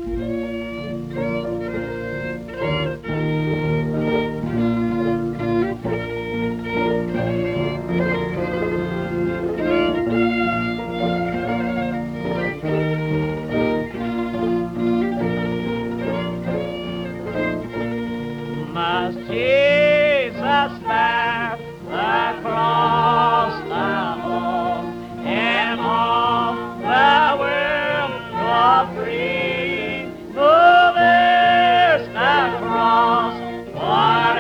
Must Jesus bear the cross alone, and all the world go free? Oh, there's a cross for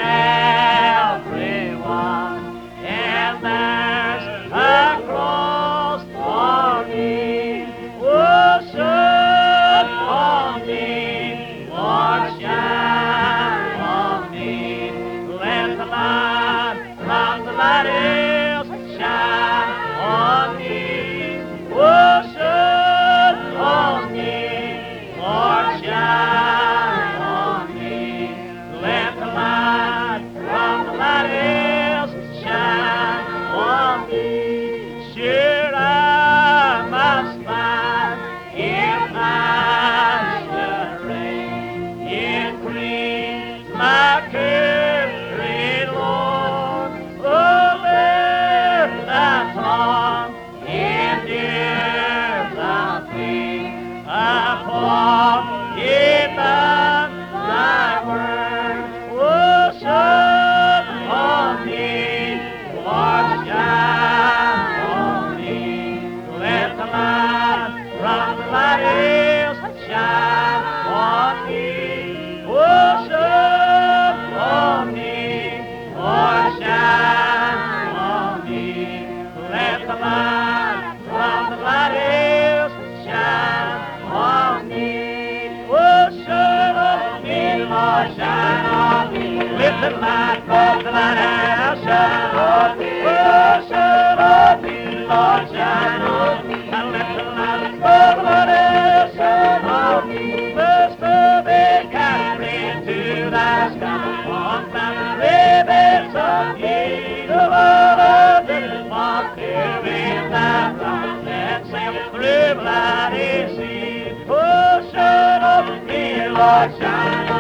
everyone, and there's a cross for me. Oh, shine on me, Lord, shine on me. Let the light from the light is shine on me. Oh, shine on me, Lord, shine on me. Let the light from the light is shine on me. Sure, I must find if I should reign. Increase my courage, Lord. Oh, let thy tongue endure the pain upon it thy word. Oh, shine on me, Lord, shine on me. Let the light from the light is shine on me. Oh, shine on me, Lord, shine on me. Let the light from the light is shine on me. Oh, shine on me, Lord, shine on me. Let the light from the light shine on me. Oh, shine on me, Lord, shine on me. And let the light from the light shine on me. First of it carried to the sky on the ribbons of heat. The water that walked here in the rock and sailed through bloody sea. Oh, shine on me, Lord, shine